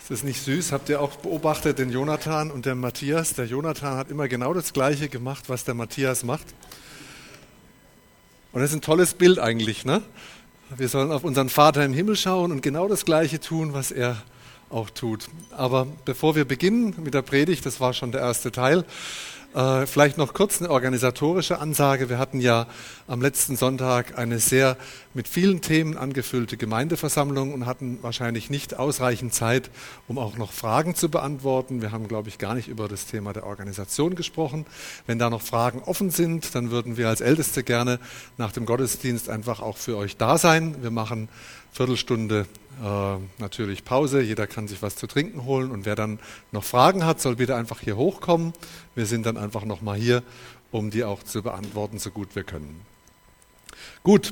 Ist das nicht süß? Habt ihr auch beobachtet den Jonathan und den Matthias? Der Jonathan hat immer genau das Gleiche gemacht, was der Matthias macht. Und das ist ein tolles Bild eigentlich, ne? Wir sollen auf unseren Vater im Himmel schauen und genau das Gleiche tun, was er auch tut. Aber bevor wir beginnen mit der Predigt, das war schon der erste Teil, vielleicht noch kurz eine organisatorische Ansage. Wir hatten ja am letzten Sonntag eine sehr mit vielen Themen angefüllte Gemeindeversammlung und hatten wahrscheinlich nicht ausreichend Zeit, um auch noch Fragen zu beantworten. Wir haben, glaube ich, gar nicht über das Thema der Organisation gesprochen. Wenn da noch Fragen offen sind, dann würden wir als Älteste gerne nach dem Gottesdienst einfach auch für euch da sein. Wir machen Viertelstunde natürlich Pause, jeder kann sich was zu trinken holen und wer dann noch Fragen hat, soll bitte einfach hier hochkommen. Wir sind dann einfach nochmal hier, um die auch zu beantworten, so gut wir können. Gut,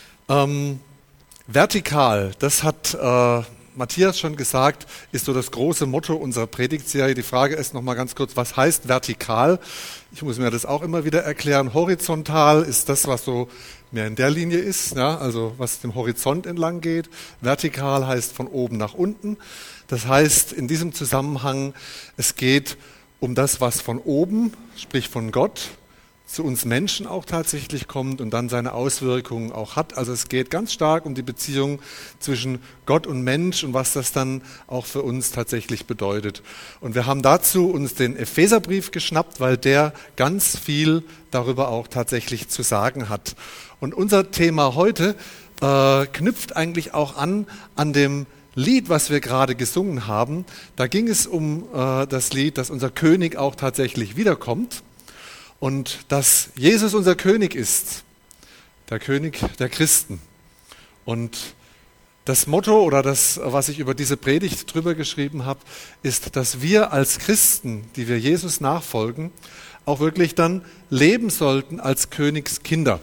vertikal, das hat Matthias schon gesagt, ist so das große Motto unserer Predigtserie. Die Frage ist nochmal ganz kurz, was heißt vertikal? Ich muss mir das auch immer wieder erklären. Horizontal ist das, was so mehr in der Linie ist, ja, also was dem Horizont entlang geht. Vertikal heißt von oben nach unten. Das heißt in diesem Zusammenhang, es geht um das, was von oben, sprich von Gott, zu uns Menschen auch tatsächlich kommt und dann seine Auswirkungen auch hat. Also es geht ganz stark um die Beziehung zwischen Gott und Mensch und was das dann auch für uns tatsächlich bedeutet. Und wir haben dazu uns den Epheserbrief geschnappt, weil der ganz viel darüber auch tatsächlich zu sagen hat. Und unser Thema heute knüpft eigentlich auch an dem Lied, was wir gerade gesungen haben. Da ging es um das Lied, dass unser König auch tatsächlich wiederkommt. Und dass Jesus unser König ist, der König der Christen. Und das Motto oder das, was ich über diese Predigt drüber geschrieben habe, ist, dass wir als Christen, die wir Jesus nachfolgen, auch wirklich dann leben sollten als Königskinder.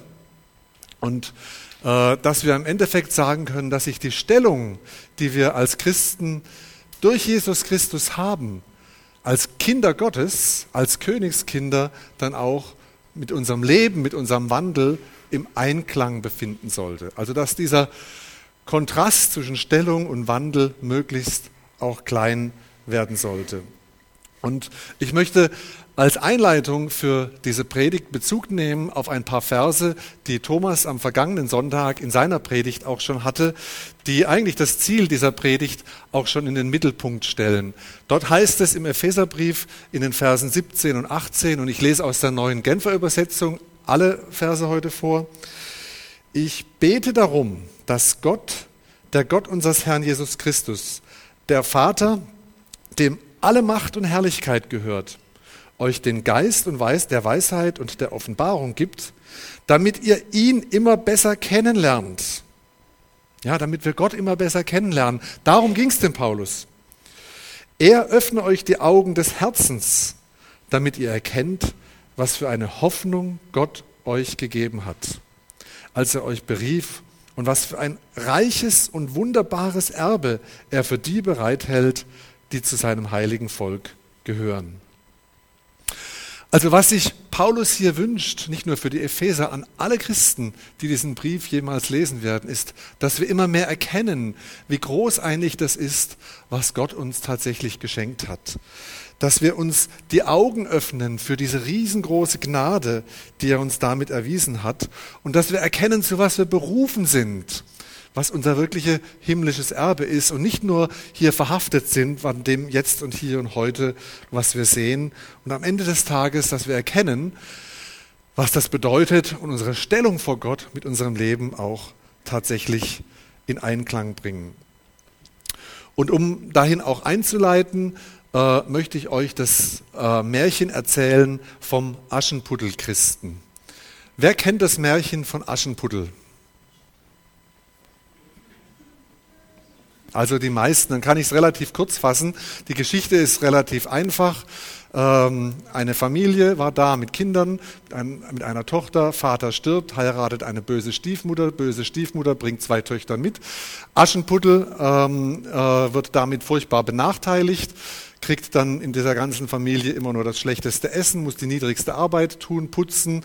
Und dass wir im Endeffekt sagen können, dass sich die Stellung, die wir als Christen durch Jesus Christus haben, als Kinder Gottes, als Königskinder dann auch mit unserem Leben, mit unserem Wandel im Einklang befinden sollte. Also dass dieser Kontrast zwischen Stellung und Wandel möglichst auch klein werden sollte. Und ich möchte als Einleitung für diese Predigt Bezug nehmen auf ein paar Verse, die Thomas am vergangenen Sonntag in seiner Predigt auch schon hatte, die eigentlich das Ziel dieser Predigt auch schon in den Mittelpunkt stellen. Dort heißt es im Epheserbrief in den Versen 17 und 18, und ich lese aus der neuen Genfer Übersetzung alle Verse heute vor. Ich bete darum, dass Gott, der Gott unseres Herrn Jesus Christus, der Vater, dem alle Macht und Herrlichkeit gehört, euch den Geist und der Weisheit und der Offenbarung gibt, damit ihr ihn immer besser kennenlernt. Ja, damit wir Gott immer besser kennenlernen. Darum ging es dem Paulus. Er öffne euch die Augen des Herzens, damit ihr erkennt, was für eine Hoffnung Gott euch gegeben hat, als er euch berief, und was für ein reiches und wunderbares Erbe er für die bereithält, die zu seinem heiligen Volk gehören. Also was sich Paulus hier wünscht, nicht nur für die Epheser, an alle Christen, die diesen Brief jemals lesen werden, ist, dass wir immer mehr erkennen, wie groß eigentlich das ist, was Gott uns tatsächlich geschenkt hat. Dass wir uns die Augen öffnen für diese riesengroße Gnade, die er uns damit erwiesen hat, und dass wir erkennen, zu was wir berufen sind, was unser wirkliches himmlisches Erbe ist und nicht nur hier verhaftet sind an dem Jetzt und Hier und Heute, was wir sehen. Und am Ende des Tages, dass wir erkennen, was das bedeutet und unsere Stellung vor Gott mit unserem Leben auch tatsächlich in Einklang bringen. Und um dahin auch einzuleiten, möchte ich euch das Märchen erzählen vom Aschenputtel-Christen. Wer kennt das Märchen von Aschenputtel? Also die meisten, dann kann ich es relativ kurz fassen. Die Geschichte ist relativ einfach. Eine Familie war da mit Kindern, mit einer Tochter. Vater stirbt, heiratet eine böse Stiefmutter. Böse Stiefmutter bringt 2 Töchter mit. Aschenputtel wird damit furchtbar benachteiligt, kriegt dann in dieser ganzen Familie immer nur das schlechteste Essen, muss die niedrigste Arbeit tun, putzen,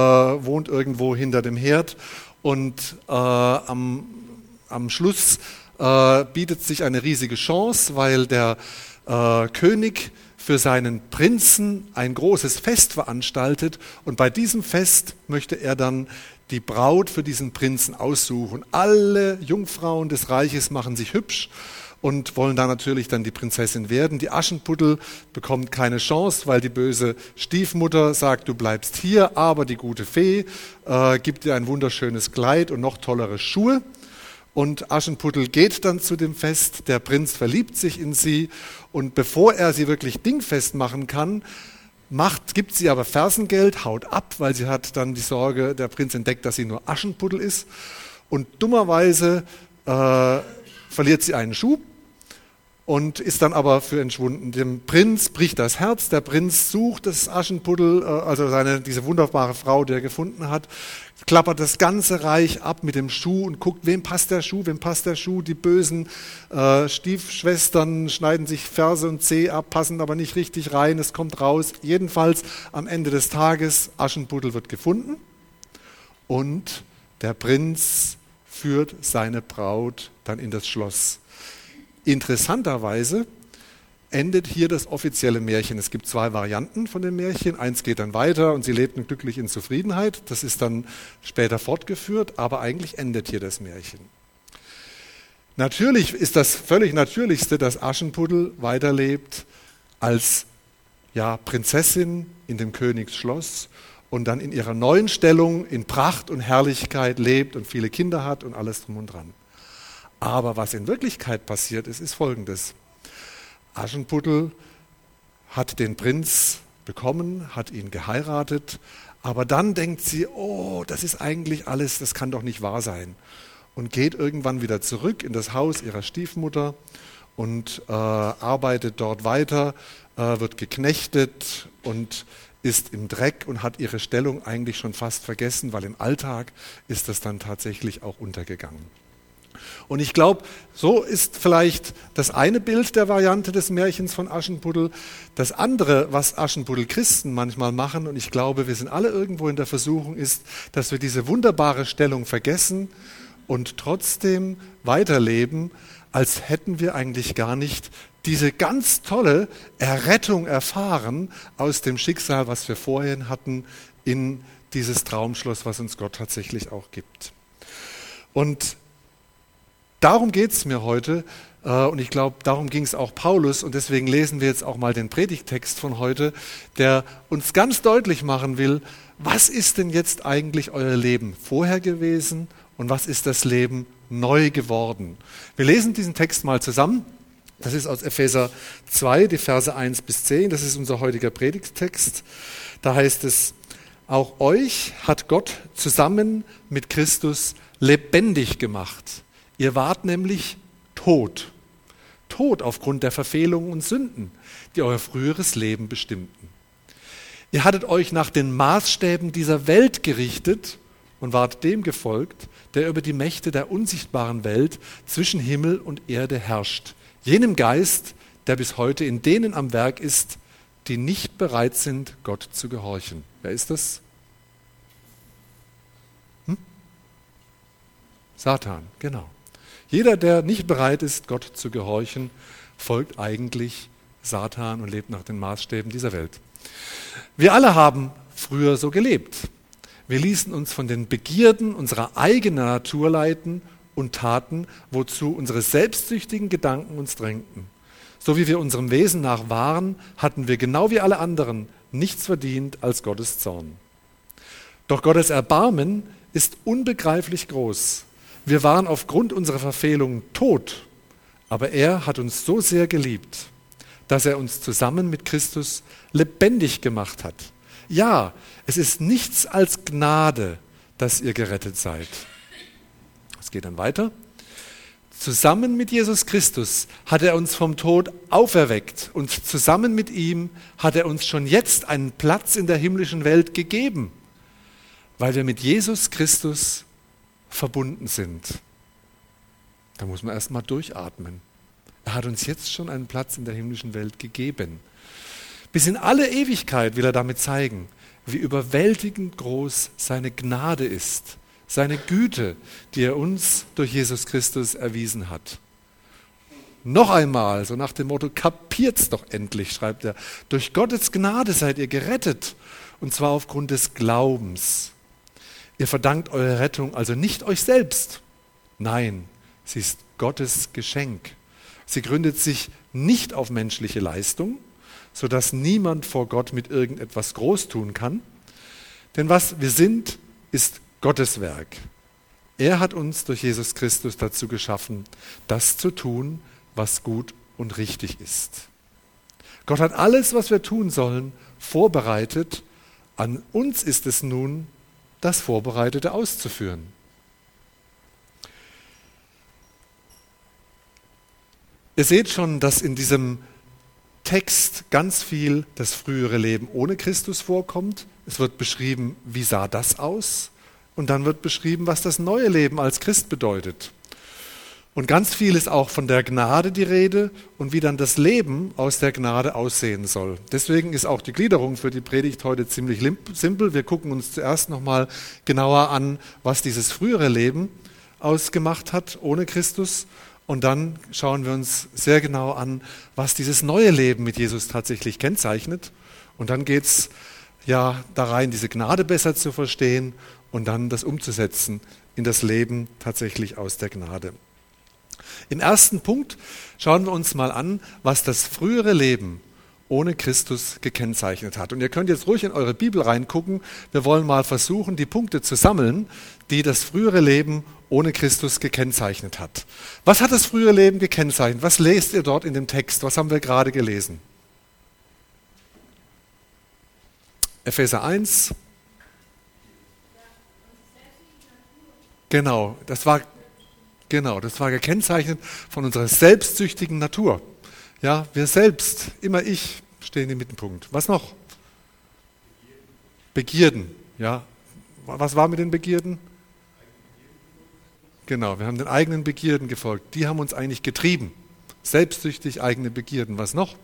wohnt irgendwo hinter dem Herd und am Schluss bietet sich eine riesige Chance, weil der König für seinen Prinzen ein großes Fest veranstaltet und bei diesem Fest möchte er dann die Braut für diesen Prinzen aussuchen. Alle Jungfrauen des Reiches machen sich hübsch und wollen da natürlich dann die Prinzessin werden. Die Aschenputtel bekommt keine Chance, weil die böse Stiefmutter sagt, du bleibst hier, aber die gute Fee gibt dir ein wunderschönes Kleid und noch tollere Schuhe. Und Aschenputtel geht dann zu dem Fest, der Prinz verliebt sich in sie und bevor er sie wirklich dingfest machen kann, gibt sie aber Fersengeld, haut ab, weil sie hat dann die Sorge, der Prinz entdeckt, dass sie nur Aschenputtel ist und dummerweise verliert sie einen Schuh und ist dann aber für entschwunden. Dem Prinz bricht das Herz, der Prinz sucht das Aschenputtel, also diese wunderbare Frau, die er gefunden hat, klappert das ganze Reich ab mit dem Schuh und guckt, wem passt der Schuh, die bösen Stiefschwestern schneiden sich Ferse und Zeh ab, passen aber nicht richtig rein, es kommt raus. Jedenfalls am Ende des Tages, Aschenputtel wird gefunden und der Prinz führt seine Braut dann in das Schloss. Interessanterweise endet hier das offizielle Märchen. Es gibt 2 Varianten von dem Märchen. Eins geht dann weiter und sie lebten glücklich in Zufriedenheit. Das ist dann später fortgeführt, aber eigentlich endet hier das Märchen. Natürlich ist das völlig Natürlichste, dass Aschenputtel weiterlebt als Prinzessin in dem Königsschloss und dann in ihrer neuen Stellung in Pracht und Herrlichkeit lebt und viele Kinder hat und alles drum und dran. Aber was in Wirklichkeit passiert ist, ist Folgendes. Aschenputtel hat den Prinz bekommen, hat ihn geheiratet, aber dann denkt sie, oh, das ist eigentlich alles, das kann doch nicht wahr sein. Und geht irgendwann wieder zurück in das Haus ihrer Stiefmutter und arbeitet dort weiter, wird geknechtet und ist im Dreck und hat ihre Stellung eigentlich schon fast vergessen, weil im Alltag ist das dann tatsächlich auch untergegangen. Und ich glaube, so ist vielleicht das eine Bild der Variante des Märchens von Aschenputtel. Das andere, was Aschenputtel-Christen manchmal machen, und ich glaube, wir sind alle irgendwo in der Versuchung, ist, dass wir diese wunderbare Stellung vergessen und trotzdem weiterleben, als hätten wir eigentlich gar nicht diese ganz tolle Errettung erfahren aus dem Schicksal, was wir vorhin hatten, in dieses Traumschloss, was uns Gott tatsächlich auch gibt. Und darum geht es mir heute und ich glaube, darum ging es auch Paulus und deswegen lesen wir jetzt auch mal den Predigttext von heute, der uns ganz deutlich machen will, was ist denn jetzt eigentlich euer Leben vorher gewesen und was ist das Leben neu geworden. Wir lesen diesen Text mal zusammen. Das ist aus Epheser 2, die Verse 1 bis 10, das ist unser heutiger Predigttext. Da heißt es, auch euch hat Gott zusammen mit Christus lebendig gemacht. Ihr wart nämlich tot aufgrund der Verfehlungen und Sünden, die euer früheres Leben bestimmten. Ihr hattet euch nach den Maßstäben dieser Welt gerichtet und wart dem gefolgt, der über die Mächte der unsichtbaren Welt zwischen Himmel und Erde herrscht, jenem Geist, der bis heute in denen am Werk ist, die nicht bereit sind, Gott zu gehorchen. Wer ist das? Satan, genau. Jeder, der nicht bereit ist, Gott zu gehorchen, folgt eigentlich Satan und lebt nach den Maßstäben dieser Welt. Wir alle haben früher so gelebt. Wir ließen uns von den Begierden unserer eigenen Natur leiten und taten, wozu unsere selbstsüchtigen Gedanken uns drängten. So wie wir unserem Wesen nach waren, hatten wir genau wie alle anderen nichts verdient als Gottes Zorn. Doch Gottes Erbarmen ist unbegreiflich groß. Wir waren aufgrund unserer Verfehlungen tot, aber er hat uns so sehr geliebt, dass er uns zusammen mit Christus lebendig gemacht hat. Ja, es ist nichts als Gnade, dass ihr gerettet seid. Es geht dann weiter. Zusammen mit Jesus Christus hat er uns vom Tod auferweckt und zusammen mit ihm hat er uns schon jetzt einen Platz in der himmlischen Welt gegeben, weil wir mit Jesus Christus verbunden sind. Da muss man erst mal durchatmen. Er hat uns jetzt schon einen Platz in der himmlischen Welt gegeben. Bis in alle Ewigkeit will er damit zeigen, wie überwältigend groß seine Gnade ist, seine Güte, die er uns durch Jesus Christus erwiesen hat. Noch einmal, so nach dem Motto, kapiert's doch endlich, schreibt er. Durch Gottes Gnade seid ihr gerettet, und zwar aufgrund des Glaubens. Ihr verdankt eure Rettung also nicht euch selbst. Nein, sie ist Gottes Geschenk. Sie gründet sich nicht auf menschliche Leistung, sodass niemand vor Gott mit irgendetwas groß tun kann. Denn was wir sind, ist Gottes Werk. Er hat uns durch Jesus Christus dazu geschaffen, das zu tun, was gut und richtig ist. Gott hat alles, was wir tun sollen, vorbereitet. An uns ist es nun, das Vorbereitete auszuführen. Ihr seht schon, dass in diesem Text ganz viel das frühere Leben ohne Christus vorkommt. Es wird beschrieben, wie sah das aus? Und dann wird beschrieben, was das neue Leben als Christ bedeutet. Und ganz viel ist auch von der Gnade die Rede und wie dann das Leben aus der Gnade aussehen soll. Deswegen ist auch die Gliederung für die Predigt heute ziemlich simpel. Wir gucken uns zuerst nochmal genauer an, was dieses frühere Leben ausgemacht hat ohne Christus. Und dann schauen wir uns sehr genau an, was dieses neue Leben mit Jesus tatsächlich kennzeichnet. Und dann geht es ja da rein, diese Gnade besser zu verstehen und dann das umzusetzen in das Leben tatsächlich aus der Gnade. Im ersten Punkt schauen wir uns mal an, was das frühere Leben ohne Christus gekennzeichnet hat. Und ihr könnt jetzt ruhig in eure Bibel reingucken. Wir wollen mal versuchen, die Punkte zu sammeln, die das frühere Leben ohne Christus gekennzeichnet hat. Was hat das frühere Leben gekennzeichnet? Was lest ihr dort in dem Text? Was haben wir gerade gelesen? Epheser 1. Genau, das war gekennzeichnet von unserer selbstsüchtigen Natur. Ja, wir selbst, immer ich, stehen im Mittelpunkt. Was noch? Begierden. Ja, was war mit den Begierden? Genau, wir haben den eigenen Begierden gefolgt. Die haben uns eigentlich getrieben. Selbstsüchtig eigene Begierden. Was noch?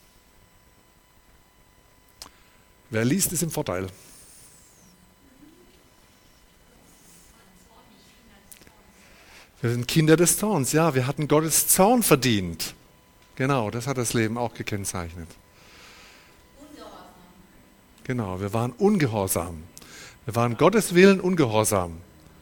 Wer liest, ist im Vorteil. Wir sind Kinder des Zorns. Ja, wir hatten Gottes Zorn verdient. Genau, das hat das Leben auch gekennzeichnet. Ungehorsam. Genau, wir waren ungehorsam. Wir waren Gottes Willen ungehorsam.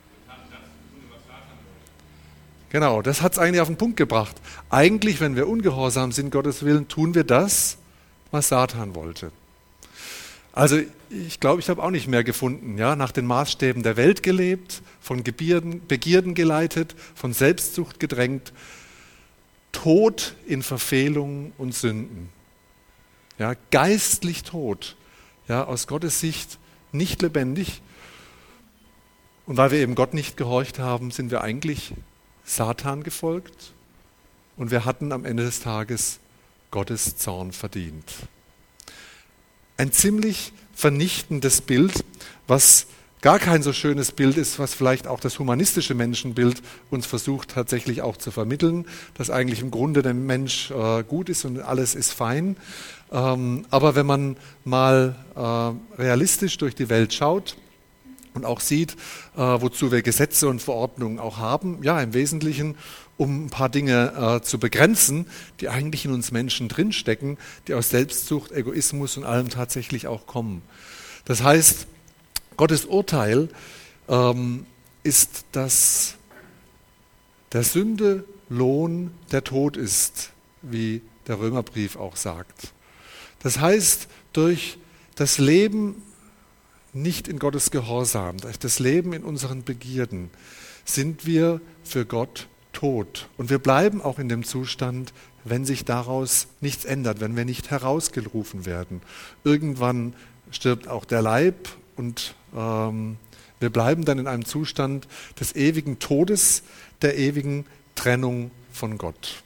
Genau, das hat es eigentlich auf den Punkt gebracht. Eigentlich, wenn wir ungehorsam sind, Gottes Willen, tun wir das, was Satan wollte. Also ich glaube, ich habe auch nicht mehr gefunden. Ja? Nach den Maßstäben der Welt gelebt, von Begierden geleitet, von Selbstsucht gedrängt, tot in Verfehlungen und Sünden. Ja, geistlich tot, ja, aus Gottes Sicht nicht lebendig. Und weil wir eben Gott nicht gehorcht haben, sind wir eigentlich Satan gefolgt und wir hatten am Ende des Tages Gottes Zorn verdient. Ein ziemlich vernichtendes Bild, was gar kein so schönes Bild ist, was vielleicht auch das humanistische Menschenbild uns versucht tatsächlich auch zu vermitteln, dass eigentlich im Grunde der Mensch gut ist und alles ist fein. Aber wenn man mal realistisch durch die Welt schaut und auch sieht, wozu wir Gesetze und Verordnungen auch haben, ja im Wesentlichen, um ein paar Dinge zu begrenzen, die eigentlich in uns Menschen drinstecken, die aus Selbstsucht, Egoismus und allem tatsächlich auch kommen. Das heißt, Gottes Urteil ist, dass der Sünde Lohn der Tod ist, wie der Römerbrief auch sagt. Das heißt, durch das Leben nicht in Gottes Gehorsam, durch das Leben in unseren Begierden, sind wir für Gott tot. Und wir bleiben auch in dem Zustand, wenn sich daraus nichts ändert, wenn wir nicht herausgerufen werden. Irgendwann stirbt auch der Leib und wir bleiben dann in einem Zustand des ewigen Todes, der ewigen Trennung von Gott.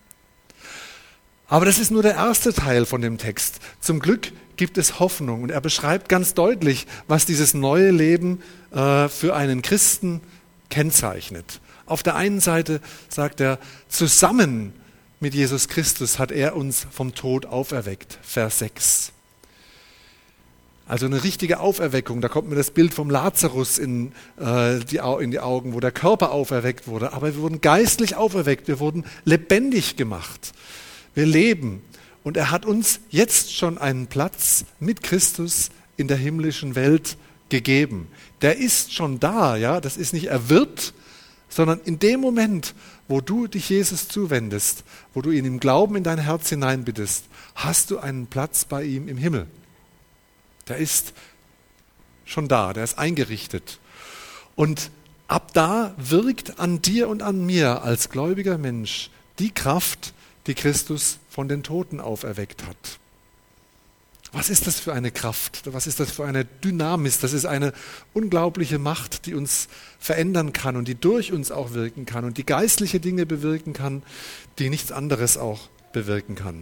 Aber das ist nur der erste Teil von dem Text. Zum Glück gibt es Hoffnung und er beschreibt ganz deutlich, was dieses neue Leben für einen Christen kennzeichnet. Auf der einen Seite sagt er, zusammen mit Jesus Christus hat er uns vom Tod auferweckt, Vers 6. Also eine richtige Auferweckung. Da kommt mir das Bild vom Lazarus in die Augen, wo der Körper auferweckt wurde. Aber wir wurden geistlich auferweckt, wir wurden lebendig gemacht. Wir leben. Und er hat uns jetzt schon einen Platz mit Christus in der himmlischen Welt gegeben. Der ist schon da, ja. Das ist nicht er wird, sondern in dem Moment, wo du dich Jesus zuwendest, wo du ihn im Glauben in dein Herz hineinbittest, hast du einen Platz bei ihm im Himmel. Der ist schon da, der ist eingerichtet. Und ab da wirkt an dir und an mir als gläubiger Mensch die Kraft, die Christus von den Toten auferweckt hat. Was ist das für eine Kraft? Was ist das für eine Dynamis? Das ist eine unglaubliche Macht, die uns verändern kann und die durch uns auch wirken kann und die geistliche Dinge bewirken kann, die nichts anderes auch bewirken kann.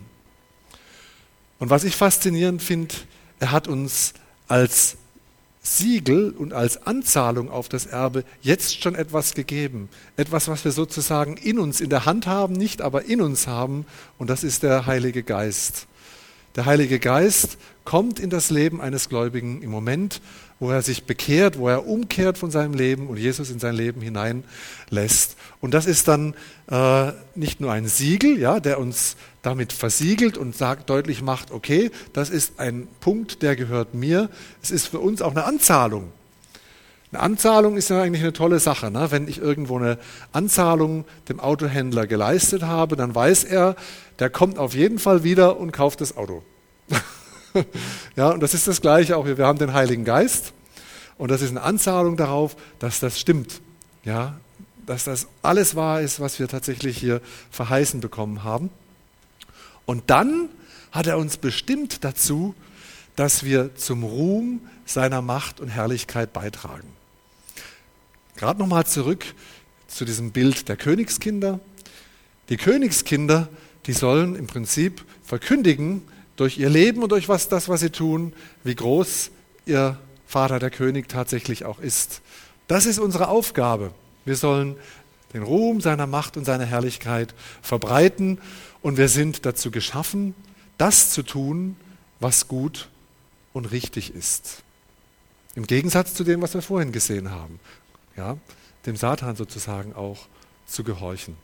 Und was ich faszinierend finde, er hat uns als Siegel und als Anzahlung auf das Erbe jetzt schon etwas gegeben. Etwas, was wir sozusagen in uns, in der Hand haben, nicht aber in uns haben, und das ist der Heilige Geist. Der Heilige Geist kommt in das Leben eines Gläubigen im Moment, wo er sich bekehrt, wo er umkehrt von seinem Leben und Jesus in sein Leben hineinlässt. Und das ist dann nicht nur ein Siegel, ja, der uns damit versiegelt und deutlich macht, okay, das ist ein Punkt, der gehört mir. Es ist für uns auch eine Anzahlung. Eine Anzahlung ist ja eigentlich eine tolle Sache. Ne? Wenn ich irgendwo eine Anzahlung dem Autohändler geleistet habe, dann weiß er, der kommt auf jeden Fall wieder und kauft das Auto. Ja, und das ist das Gleiche auch hier. Wir haben den Heiligen Geist und das ist eine Anzahlung darauf, dass das stimmt. Ja, dass das alles wahr ist, was wir tatsächlich hier verheißen bekommen haben. Und dann hat er uns bestimmt dazu, dass wir zum Ruhm seiner Macht und Herrlichkeit beitragen. Gerade nochmal zurück zu diesem Bild der Königskinder. Die Königskinder, die sollen im Prinzip verkündigen durch ihr Leben und durch das, was sie tun, wie groß ihr Vater, der König, tatsächlich auch ist. Das ist unsere Aufgabe. Wir sollen den Ruhm seiner Macht und seiner Herrlichkeit verbreiten und wir sind dazu geschaffen, das zu tun, was gut und richtig ist. Im Gegensatz zu dem, was wir vorhin gesehen haben. Ja, dem Satan sozusagen auch zu gehorchen.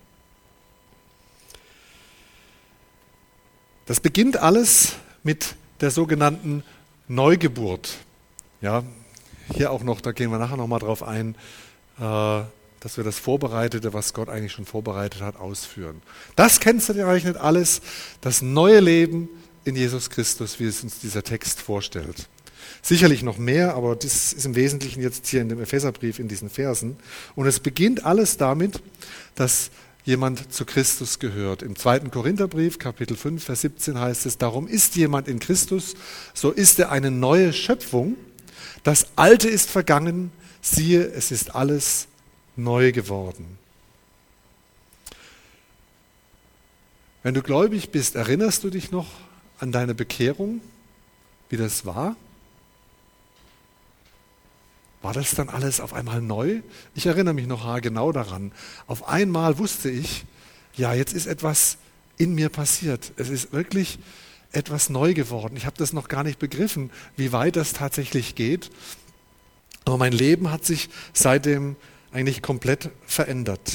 Das beginnt alles mit der sogenannten Neugeburt. Ja, hier auch noch, da gehen wir nachher nochmal drauf ein, dass wir das Vorbereitete, was Gott eigentlich schon vorbereitet hat, ausführen. Das kennzeichnet alles, das neue Leben in Jesus Christus, wie es uns dieser Text vorstellt. Sicherlich noch mehr, aber das ist im Wesentlichen jetzt hier in dem Epheserbrief in diesen Versen. Und es beginnt alles damit, dass jemand zu Christus gehört. Im 2. Korintherbrief, Kapitel 5, Vers 17 heißt es, darum ist jemand in Christus, so ist er eine neue Schöpfung. Das Alte ist vergangen, siehe, es ist alles neu geworden. Wenn du gläubig bist, erinnerst du dich noch an deine Bekehrung, wie das war? War das dann alles auf einmal neu? Ich erinnere mich noch genau daran. Auf einmal wusste ich, ja, jetzt ist etwas in mir passiert. Es ist wirklich etwas neu geworden. Ich habe das noch gar nicht begriffen, wie weit das tatsächlich geht. Aber mein Leben hat sich seitdem eigentlich komplett verändert.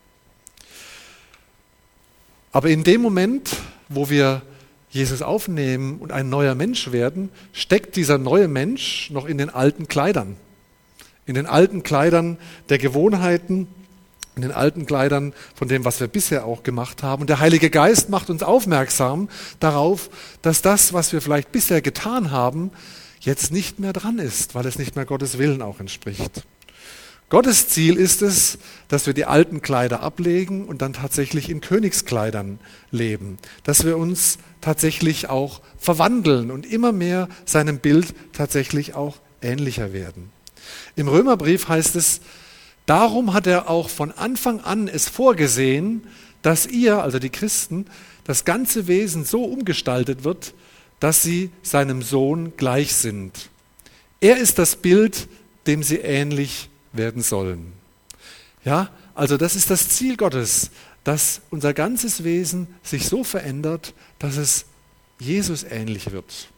Aber in dem Moment, wo wir Jesus aufnehmen und ein neuer Mensch werden, steckt dieser neue Mensch noch in den alten Kleidern. In den alten Kleidern der Gewohnheiten, in den alten Kleidern von dem, was wir bisher auch gemacht haben. Und der Heilige Geist macht uns aufmerksam darauf, dass das, was wir vielleicht bisher getan haben, jetzt nicht mehr dran ist, weil es nicht mehr Gottes Willen auch entspricht. Gottes Ziel ist es, dass wir die alten Kleider ablegen und dann tatsächlich in Königskleidern leben. Dass wir uns tatsächlich auch verwandeln und immer mehr seinem Bild tatsächlich auch ähnlicher werden. Im Römerbrief heißt es, darum hat er auch von Anfang an es vorgesehen, dass ihr, also die Christen, das ganze Wesen so umgestaltet wird, dass sie seinem Sohn gleich sind. Er ist das Bild, dem sie ähnlich werden sollen. Ja, also das ist das Ziel Gottes, dass unser ganzes Wesen sich so verändert, dass es Jesus ähnlich wird.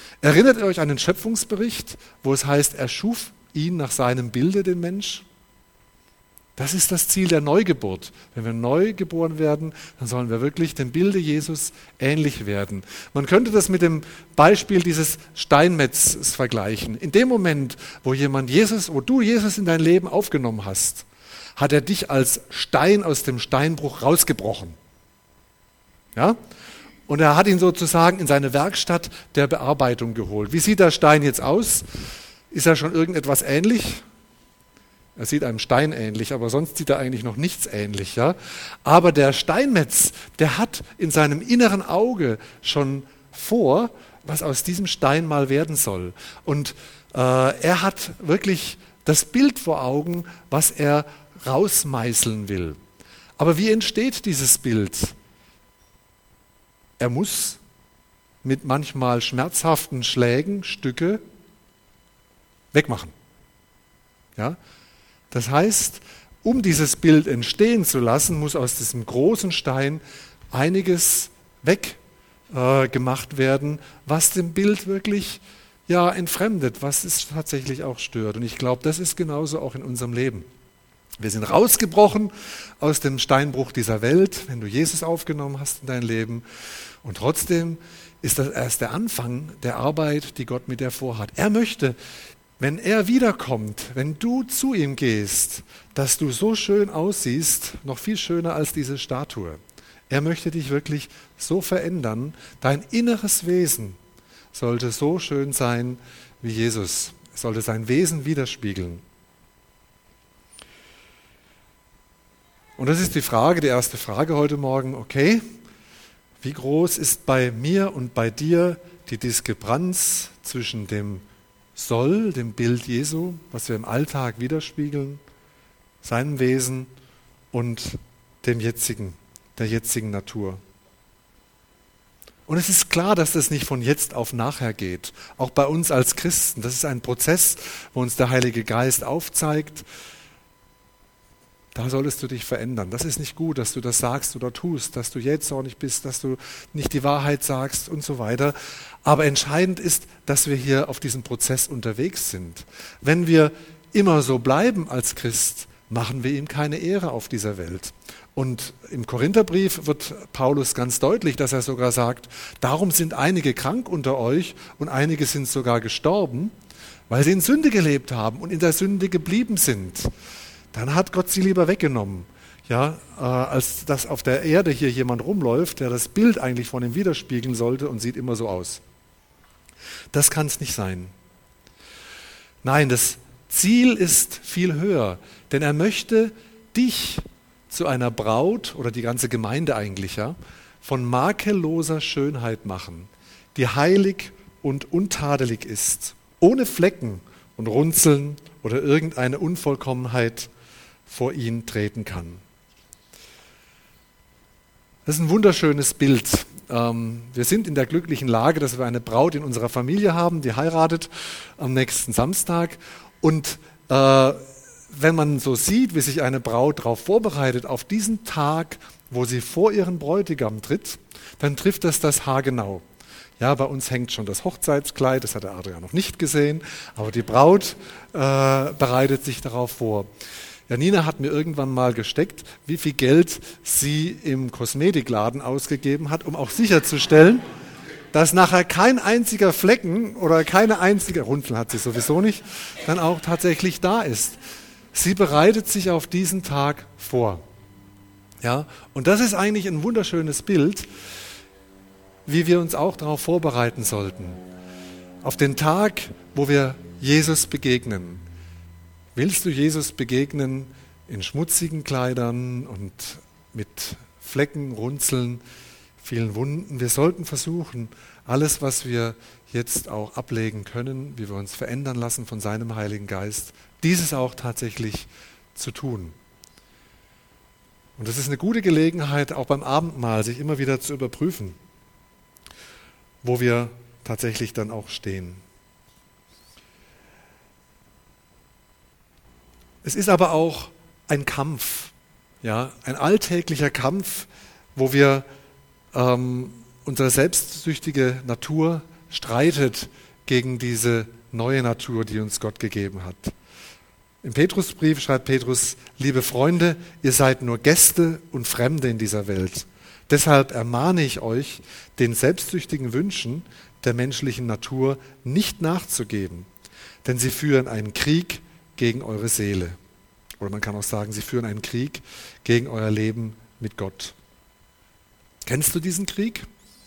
Erinnert ihr euch an den Schöpfungsbericht, wo es heißt, er schuf ihn nach seinem Bilde, den Mensch? Das ist das Ziel der Neugeburt. Wenn wir neu geboren werden, dann sollen wir wirklich dem Bilde Jesus ähnlich werden. Man könnte das mit dem Beispiel dieses Steinmetzes vergleichen. In dem Moment, wo du Jesus in dein Leben aufgenommen hast, hat er dich als Stein aus dem Steinbruch rausgebrochen. Ja? Und er hat ihn sozusagen in seine Werkstatt der Bearbeitung geholt. Wie sieht der Stein jetzt aus? Ist er schon irgendetwas ähnlich? Er sieht einem Stein ähnlich, aber sonst sieht er eigentlich noch nichts ähnlich. Ja? Aber der Steinmetz, der hat in seinem inneren Auge schon vor, was aus diesem Stein mal werden soll. Und er hat wirklich das Bild vor Augen, was er rausmeißeln will. Aber wie entsteht dieses Bild? Er muss mit manchmal schmerzhaften Schlägen Stücke wegmachen. Ja? Das heißt, um dieses Bild entstehen zu lassen, muss aus diesem großen Stein einiges weggemacht werden, was dem Bild wirklich entfremdet, was es tatsächlich auch stört. Und ich glaube, das ist genauso auch in unserem Leben. Wir sind rausgebrochen aus dem Steinbruch dieser Welt, wenn du Jesus aufgenommen hast in dein Leben. Und trotzdem ist das erst der Anfang der Arbeit, die Gott mit dir vorhat. Er möchte, wenn er wiederkommt, wenn du zu ihm gehst, dass du so schön aussiehst, noch viel schöner als diese Statue. Er möchte dich wirklich so verändern. Dein inneres Wesen sollte so schön sein wie Jesus. Es sollte sein Wesen widerspiegeln. Und das ist die erste Frage heute Morgen. Okay, wie groß ist bei mir und bei dir die Diskrepanz zwischen dem Soll, dem Bild Jesu, was wir im Alltag widerspiegeln, seinem Wesen und der jetzigen Natur? Und es ist klar, dass das nicht von jetzt auf nachher geht. Auch bei uns als Christen. Das ist ein Prozess, wo uns der Heilige Geist aufzeigt, da solltest du dich verändern. Das ist nicht gut, dass du das sagst oder tust, dass du jähzornig bist, dass du nicht die Wahrheit sagst und so weiter. Aber entscheidend ist, dass wir hier auf diesem Prozess unterwegs sind. Wenn wir immer so bleiben als Christ, machen wir ihm keine Ehre auf dieser Welt. Und im Korintherbrief wird Paulus ganz deutlich, dass er sogar sagt, darum sind einige krank unter euch und einige sind sogar gestorben, weil sie in Sünde gelebt haben und in der Sünde geblieben sind. Dann hat Gott sie lieber weggenommen, als dass auf der Erde hier jemand rumläuft, der das Bild eigentlich von ihm widerspiegeln sollte und sieht immer so aus. Das kann es nicht sein. Nein, das Ziel ist viel höher, denn er möchte dich zu einer Braut, oder die ganze Gemeinde eigentlich, von makelloser Schönheit machen, die heilig und untadelig ist, ohne Flecken und Runzeln oder irgendeine Unvollkommenheit vor ihn treten kann. Das ist ein wunderschönes Bild. Wir sind in der glücklichen Lage, dass wir eine Braut in unserer Familie haben, die heiratet am nächsten Samstag. Und wenn man so sieht, wie sich eine Braut darauf vorbereitet, auf diesen Tag, wo sie vor ihren Bräutigam tritt, dann trifft das haargenau. Ja, bei uns hängt schon das Hochzeitskleid, das hat der Adrian noch nicht gesehen, aber die Braut bereitet sich darauf vor. Ja, Nina hat mir irgendwann mal gesteckt, wie viel Geld sie im Kosmetikladen ausgegeben hat, um auch sicherzustellen, dass nachher kein einziger Flecken oder keine einzige, Runzeln hat sie sowieso nicht, dann auch tatsächlich da ist. Sie bereitet sich auf diesen Tag vor. Ja, und das ist eigentlich ein wunderschönes Bild, wie wir uns auch darauf vorbereiten sollten. Auf den Tag, wo wir Jesus begegnen. Willst du Jesus begegnen in schmutzigen Kleidern und mit Flecken, Runzeln, vielen Wunden? Wir sollten versuchen, alles, was wir jetzt auch ablegen können, wie wir uns verändern lassen von seinem Heiligen Geist, dieses auch tatsächlich zu tun. Und das ist eine gute Gelegenheit, auch beim Abendmahl, sich immer wieder zu überprüfen, wo wir tatsächlich dann auch stehen. Es ist aber auch ein Kampf, ein alltäglicher Kampf, wo wir unsere selbstsüchtige Natur streitet gegen diese neue Natur, die uns Gott gegeben hat. Im Petrusbrief schreibt Petrus: Liebe Freunde, ihr seid nur Gäste und Fremde in dieser Welt. Deshalb ermahne ich euch, den selbstsüchtigen Wünschen der menschlichen Natur nicht nachzugeben, denn sie führen einen Krieg gegen eure Seele. Oder man kann auch sagen, sie führen einen Krieg gegen euer Leben mit Gott. Kennst du diesen Krieg?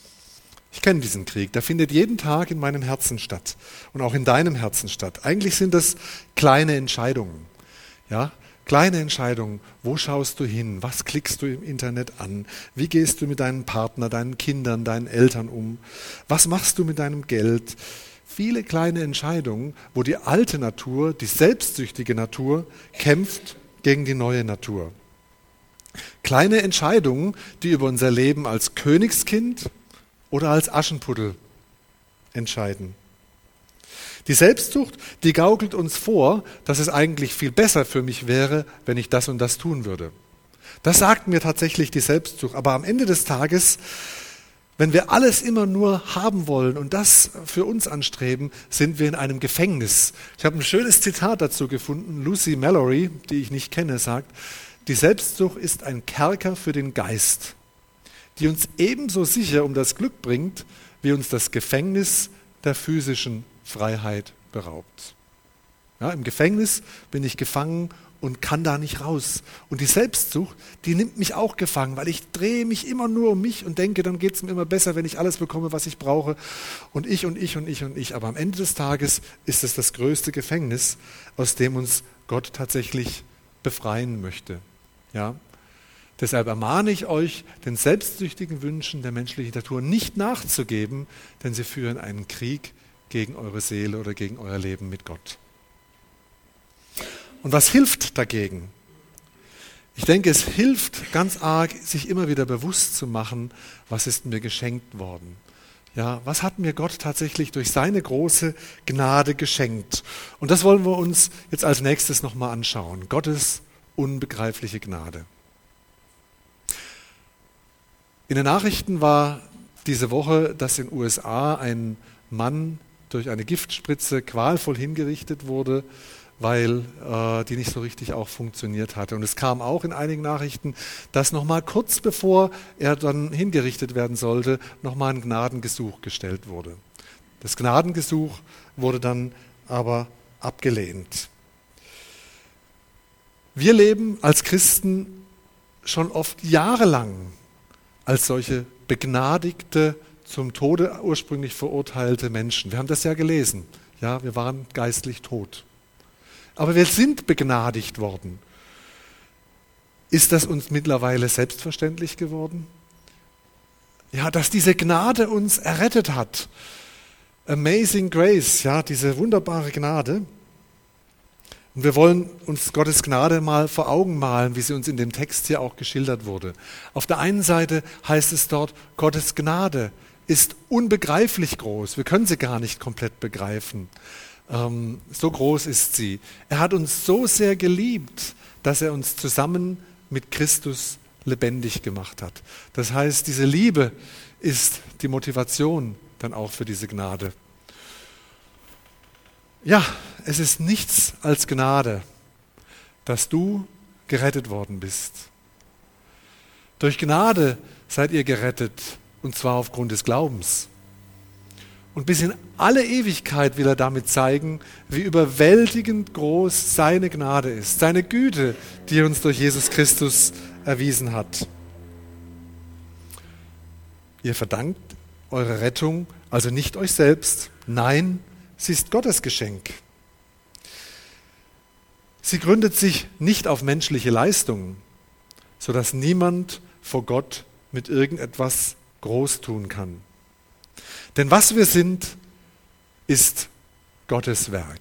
Ich kenne diesen Krieg. Der findet jeden Tag in meinem Herzen statt und auch in deinem Herzen statt. Eigentlich sind das kleine Entscheidungen. Ja? Kleine Entscheidungen. Wo schaust du hin? Was klickst du im Internet an? Wie gehst du mit deinem Partner, deinen Kindern, deinen Eltern um? Was machst du mit deinem Geld? Viele kleine Entscheidungen, wo die alte Natur, die selbstsüchtige Natur, kämpft gegen die neue Natur. Kleine Entscheidungen, die über unser Leben als Königskind oder als Aschenputtel entscheiden. Die Selbstsucht, die gaukelt uns vor, dass es eigentlich viel besser für mich wäre, wenn ich das und das tun würde. Das sagt mir tatsächlich die Selbstsucht. Aber am Ende des Tages, wenn wir alles immer nur haben wollen und das für uns anstreben, sind wir in einem Gefängnis. Ich habe ein schönes Zitat dazu gefunden. Lucy Mallory, die ich nicht kenne, sagt: Die Selbstsucht ist ein Kerker für den Geist, die uns ebenso sicher um das Glück bringt, wie uns das Gefängnis der physischen Freiheit beraubt. Ja, im Gefängnis bin ich gefangen und kann da nicht raus. Und die Selbstsucht, die nimmt mich auch gefangen, weil ich drehe mich immer nur um mich und denke, dann geht es mir immer besser, wenn ich alles bekomme, was ich brauche. Und ich und ich und ich und ich. Aber am Ende des Tages ist es das größte Gefängnis, aus dem uns Gott tatsächlich befreien möchte. Ja? Deshalb ermahne ich euch, den selbstsüchtigen Wünschen der menschlichen Natur nicht nachzugeben, denn sie führen einen Krieg gegen eure Seele oder gegen euer Leben mit Gott. Und was hilft dagegen? Ich denke, es hilft ganz arg, sich immer wieder bewusst zu machen, was ist mir geschenkt worden. Ja, was hat mir Gott tatsächlich durch seine große Gnade geschenkt? Und das wollen wir uns jetzt als nächstes nochmal anschauen. Gottes unbegreifliche Gnade. In den Nachrichten war diese Woche, dass in den USA ein Mann durch eine Giftspritze qualvoll hingerichtet wurde, weil die nicht so richtig auch funktioniert hatte. Und es kam auch in einigen Nachrichten, dass nochmal kurz bevor er dann hingerichtet werden sollte, nochmal ein Gnadengesuch gestellt wurde. Das Gnadengesuch wurde dann aber abgelehnt. Wir leben als Christen schon oft jahrelang als solche begnadigte, zum Tode ursprünglich verurteilte Menschen. Wir haben das ja gelesen. Ja, wir waren geistlich tot. Aber wir sind begnadigt worden. Ist das uns mittlerweile selbstverständlich geworden? Ja, dass diese Gnade uns errettet hat. Amazing Grace, ja, diese wunderbare Gnade. Und wir wollen uns Gottes Gnade mal vor Augen malen, wie sie uns in dem Text hier auch geschildert wurde. Auf der einen Seite heißt es dort, Gottes Gnade ist unbegreiflich groß. Wir können sie gar nicht komplett begreifen. So groß ist sie. Er hat uns so sehr geliebt, dass er uns zusammen mit Christus lebendig gemacht hat. Das heißt, diese Liebe ist die Motivation dann auch für diese Gnade. Ja, es ist nichts als Gnade, dass du gerettet worden bist. Durch Gnade seid ihr gerettet, und zwar aufgrund des Glaubens. Und bis in alle Ewigkeit will er damit zeigen, wie überwältigend groß seine Gnade ist, seine Güte, die er uns durch Jesus Christus erwiesen hat. Ihr verdankt eure Rettung also nicht euch selbst, nein, sie ist Gottes Geschenk. Sie gründet sich nicht auf menschliche Leistungen, sodass niemand vor Gott mit irgendetwas groß tun kann. Denn was wir sind, ist Gottes Werk.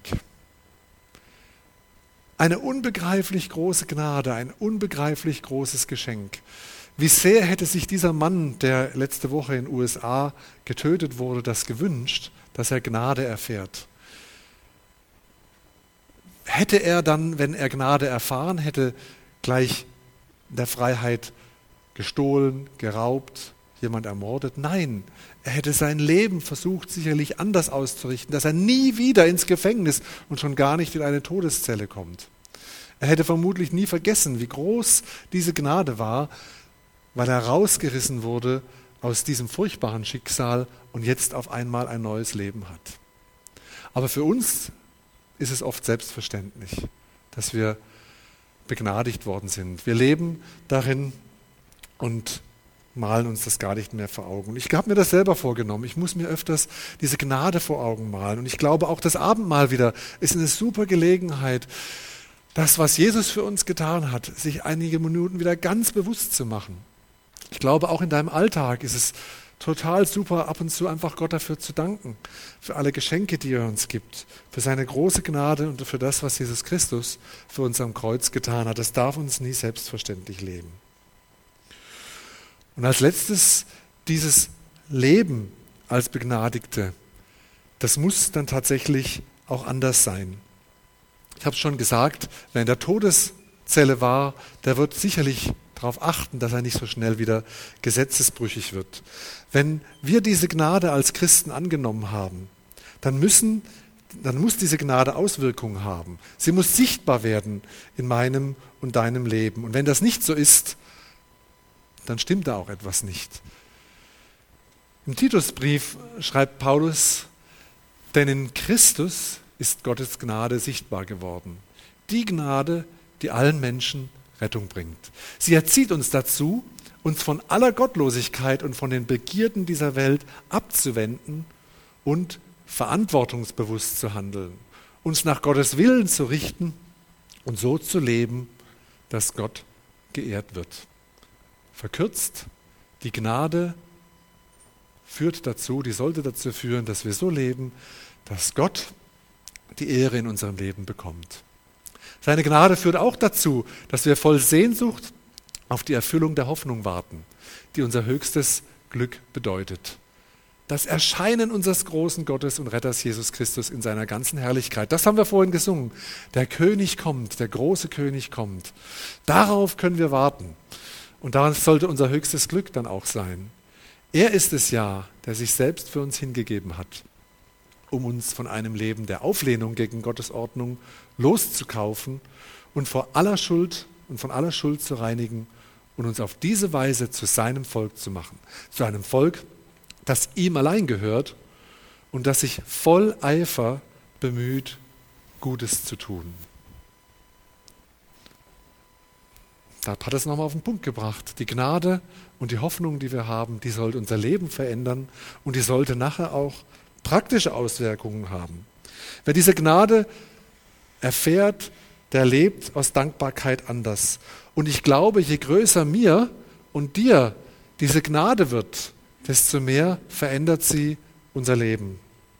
Eine unbegreiflich große Gnade, ein unbegreiflich großes Geschenk. Wie sehr hätte sich dieser Mann, der letzte Woche in den USA getötet wurde, das gewünscht, dass er Gnade erfährt. Hätte er dann, wenn er Gnade erfahren hätte, gleich in der Freiheit gestohlen, geraubt, jemand ermordet? Nein, er hätte sein Leben versucht, sicherlich anders auszurichten, dass er nie wieder ins Gefängnis und schon gar nicht in eine Todeszelle kommt. Er hätte vermutlich nie vergessen, wie groß diese Gnade war, weil er rausgerissen wurde aus diesem furchtbaren Schicksal und jetzt auf einmal ein neues Leben hat. Aber für uns ist es oft selbstverständlich, dass wir begnadigt worden sind. Wir leben darin und malen uns das gar nicht mehr vor Augen. Ich habe mir das selber vorgenommen. Ich muss mir öfters diese Gnade vor Augen malen. Und ich glaube, auch das Abendmahl wieder ist eine super Gelegenheit, das, was Jesus für uns getan hat, sich einige Minuten wieder ganz bewusst zu machen. Ich glaube, auch in deinem Alltag ist es total super, ab und zu einfach Gott dafür zu danken, für alle Geschenke, die er uns gibt, für seine große Gnade und für das, was Jesus Christus für uns am Kreuz getan hat. Das darf uns nie selbstverständlich leben. Und als letztes, dieses Leben als Begnadigte, das muss dann tatsächlich auch anders sein. Ich habe es schon gesagt, wer in der Todeszelle war, der wird sicherlich darauf achten, dass er nicht so schnell wieder gesetzesbrüchig wird. Wenn wir diese Gnade als Christen angenommen haben, dann muss diese Gnade Auswirkungen haben. Sie muss sichtbar werden in meinem und deinem Leben. Und wenn das nicht so ist, dann stimmt da auch etwas nicht. Im Titusbrief schreibt Paulus, denn in Christus ist Gottes Gnade sichtbar geworden. Die Gnade, die allen Menschen Rettung bringt. Sie erzieht uns dazu, uns von aller Gottlosigkeit und von den Begierden dieser Welt abzuwenden und verantwortungsbewusst zu handeln, uns nach Gottes Willen zu richten und so zu leben, dass Gott geehrt wird. Verkürzt, die Gnade führt dazu, die sollte dazu führen, dass wir so leben, dass Gott die Ehre in unserem Leben bekommt. Seine Gnade führt auch dazu, dass wir voll Sehnsucht auf die Erfüllung der Hoffnung warten, die unser höchstes Glück bedeutet. Das Erscheinen unseres großen Gottes und Retters Jesus Christus in seiner ganzen Herrlichkeit. Das haben wir vorhin gesungen. Der König kommt, der große König kommt. Darauf können wir warten. Und daran sollte unser höchstes Glück dann auch sein. Er ist es ja, der sich selbst für uns hingegeben hat, um uns von einem Leben der Auflehnung gegen Gottes Ordnung loszukaufen und von aller Schuld zu reinigen und uns auf diese Weise zu seinem Volk zu machen. Zu einem Volk, das ihm allein gehört und das sich voll Eifer bemüht, Gutes zu tun. Da hat es nochmal auf den Punkt gebracht. Die Gnade und die Hoffnung, die wir haben, die sollte unser Leben verändern und die sollte nachher auch praktische Auswirkungen haben. Wer diese Gnade erfährt, der lebt aus Dankbarkeit anders. Und ich glaube, je größer mir und dir diese Gnade wird, desto mehr verändert sie unser Leben.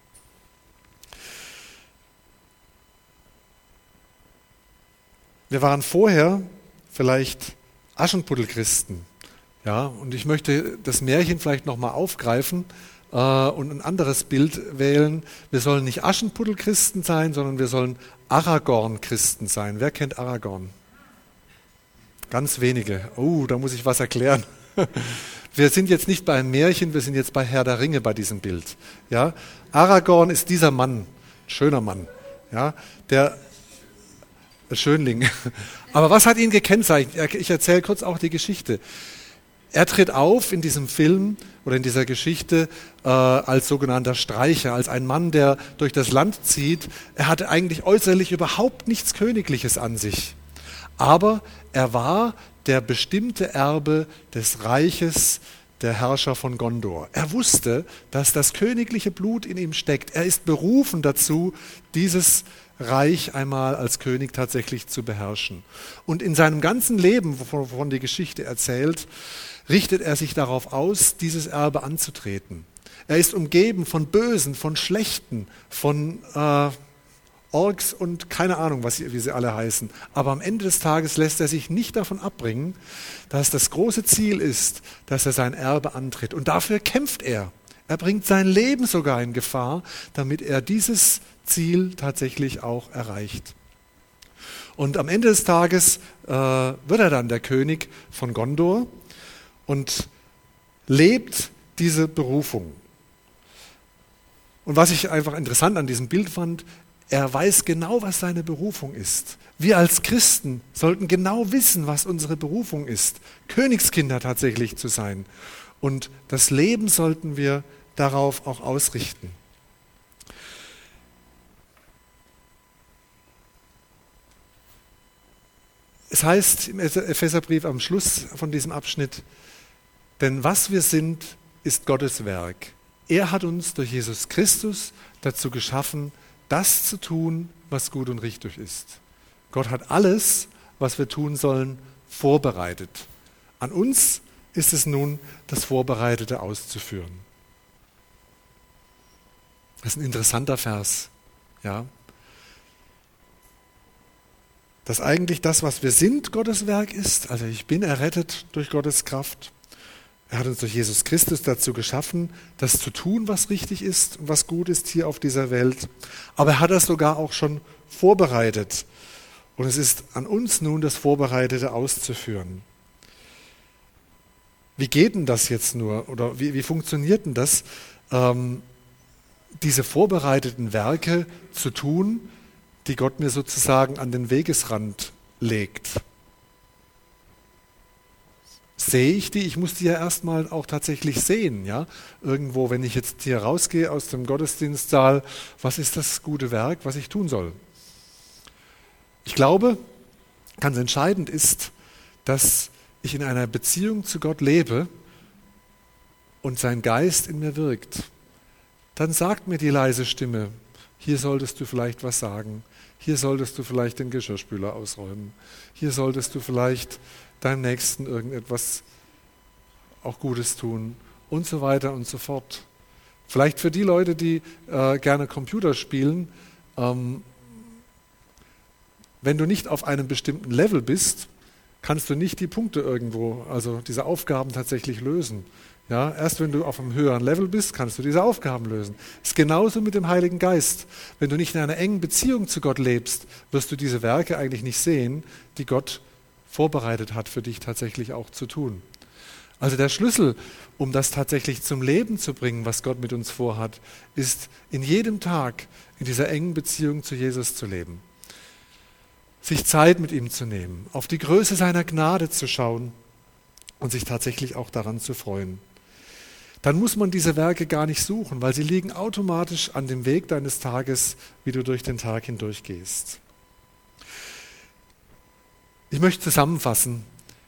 Wir waren vorher vielleicht Aschenputtelchristen. Ja, und ich möchte das Märchen vielleicht nochmal aufgreifen und ein anderes Bild wählen. Wir sollen nicht Aschenputtelchristen sein, sondern wir sollen Aragorn-Christen sein. Wer kennt Aragorn? Ganz wenige. Oh, da muss ich was erklären. Wir sind jetzt nicht bei einem Märchen, wir sind jetzt bei Herr der Ringe bei diesem Bild. Ja? Aragorn ist dieser Mann, schöner Mann, ja? Der Schönling. Aber was hat ihn gekennzeichnet? Ich erzähle kurz auch die Geschichte. Er tritt auf in diesem Film oder in dieser Geschichte als sogenannter Streicher, als ein Mann, der durch das Land zieht. Er hatte eigentlich äußerlich überhaupt nichts Königliches an sich. Aber er war der bestimmte Erbe des Reiches der Herrscher von Gondor. Er wusste, dass das königliche Blut in ihm steckt. Er ist berufen dazu, dieses Reich einmal als König tatsächlich zu beherrschen. Und in seinem ganzen Leben, wovon die Geschichte erzählt, richtet er sich darauf aus, dieses Erbe anzutreten. Er ist umgeben von Bösen, von Schlechten, von Orks und keine Ahnung, wie sie alle heißen. Aber am Ende des Tages lässt er sich nicht davon abbringen, dass das große Ziel ist, dass er sein Erbe antritt. Und dafür kämpft er. Er bringt sein Leben sogar in Gefahr, damit er dieses Ziel tatsächlich auch erreicht. Und am Ende des Tages wird er dann der König von Gondor und lebt diese Berufung. Und was ich einfach interessant an diesem Bild fand, er weiß genau, was seine Berufung ist. Wir als Christen sollten genau wissen, was unsere Berufung ist, Königskinder tatsächlich zu sein. Und das Leben sollten wir darauf auch ausrichten. Es heißt im Epheserbrief am Schluss von diesem Abschnitt, denn was wir sind, ist Gottes Werk. Er hat uns durch Jesus Christus dazu geschaffen, das zu tun, was gut und richtig ist. Gott hat alles, was wir tun sollen, vorbereitet. An uns ist es nun, das Vorbereitete auszuführen. Das ist ein interessanter Vers, ja. Dass eigentlich das, was wir sind, Gottes Werk ist. Also ich bin errettet durch Gottes Kraft. Er hat uns durch Jesus Christus dazu geschaffen, das zu tun, was richtig ist und was gut ist hier auf dieser Welt. Aber er hat das sogar auch schon vorbereitet. Und es ist an uns nun, das Vorbereitete auszuführen. Wie geht denn das jetzt nur? Oder wie funktioniert denn das, diese vorbereiteten Werke zu tun, die Gott mir sozusagen an den Wegesrand legt? Sehe ich die? Ich muss die ja erstmal auch tatsächlich sehen. Ja? Irgendwo, wenn ich jetzt hier rausgehe aus dem Gottesdienstsaal, was ist das gute Werk, was ich tun soll? Ich glaube, ganz entscheidend ist, dass ich in einer Beziehung zu Gott lebe und sein Geist in mir wirkt. Dann sagt mir die leise Stimme, hier solltest du vielleicht was sagen, hier solltest du vielleicht den Geschirrspüler ausräumen, hier solltest du vielleicht deinem Nächsten irgendetwas auch Gutes tun und so weiter und so fort. Vielleicht für die Leute, die gerne Computer spielen, wenn du nicht auf einem bestimmten Level bist, kannst du nicht die Punkte irgendwo, also diese Aufgaben tatsächlich lösen. Ja, erst wenn du auf einem höheren Level bist, kannst du diese Aufgaben lösen. Es ist genauso mit dem Heiligen Geist. Wenn du nicht in einer engen Beziehung zu Gott lebst, wirst du diese Werke eigentlich nicht sehen, die Gott vorbereitet hat, für dich tatsächlich auch zu tun. Also der Schlüssel, um das tatsächlich zum Leben zu bringen, was Gott mit uns vorhat, ist in jedem Tag in dieser engen Beziehung zu Jesus zu leben. Sich Zeit mit ihm zu nehmen, auf die Größe seiner Gnade zu schauen und sich tatsächlich auch daran zu freuen. Dann muss man diese Werke gar nicht suchen, weil sie liegen automatisch an dem Weg deines Tages, wie du durch den Tag hindurch gehst. Ich möchte zusammenfassen.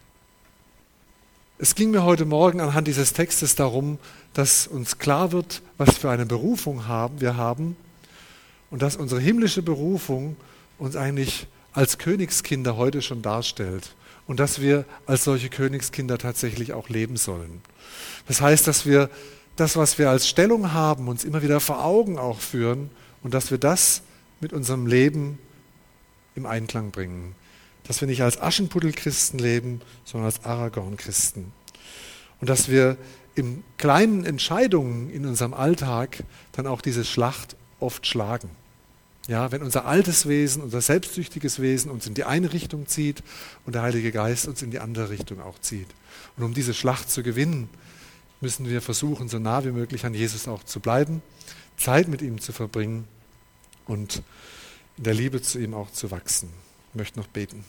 Es ging mir heute Morgen anhand dieses Textes darum, dass uns klar wird, was für eine Berufung wir haben und dass unsere himmlische Berufung uns eigentlich als Königskinder heute schon darstellt und dass wir als solche Königskinder tatsächlich auch leben sollen. Das heißt, dass wir das, was wir als Stellung haben, uns immer wieder vor Augen auch führen und dass wir das mit unserem Leben im Einklang bringen. Dass wir nicht als Aschenputtel-Christen leben, sondern als Aragorn-Christen. Und dass wir in kleinen Entscheidungen in unserem Alltag dann auch diese Schlacht oft schlagen. Ja, wenn unser altes Wesen, unser selbstsüchtiges Wesen uns in die eine Richtung zieht und der Heilige Geist uns in die andere Richtung auch zieht. Und um diese Schlacht zu gewinnen, müssen wir versuchen, so nah wie möglich an Jesus auch zu bleiben, Zeit mit ihm zu verbringen und in der Liebe zu ihm auch zu wachsen. Ich möchte noch beten.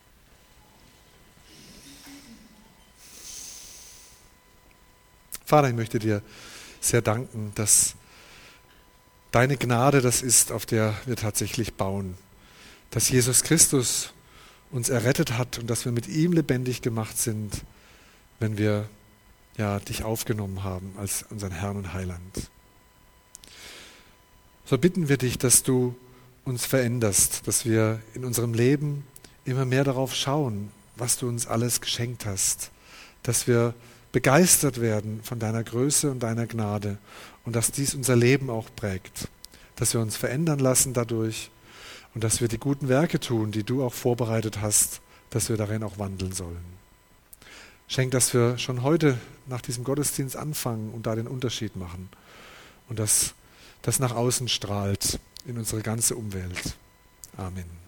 Vater, ich möchte dir sehr danken, dass deine Gnade das ist, auf der wir tatsächlich bauen. Dass Jesus Christus uns errettet hat und dass wir mit ihm lebendig gemacht sind, wenn wir dich aufgenommen haben als unseren Herrn und Heiland. So bitten wir dich, dass du uns veränderst, dass wir in unserem Leben immer mehr darauf schauen, was du uns alles geschenkt hast, dass wir begeistert werden von deiner Größe und deiner Gnade und dass dies unser Leben auch prägt, dass wir uns verändern lassen dadurch und dass wir die guten Werke tun, die du auch vorbereitet hast, dass wir darin auch wandeln sollen. Schenk, dass wir schon heute nach diesem Gottesdienst anfangen und da den Unterschied machen und dass das nach außen strahlt in unsere ganze Umwelt. Amen.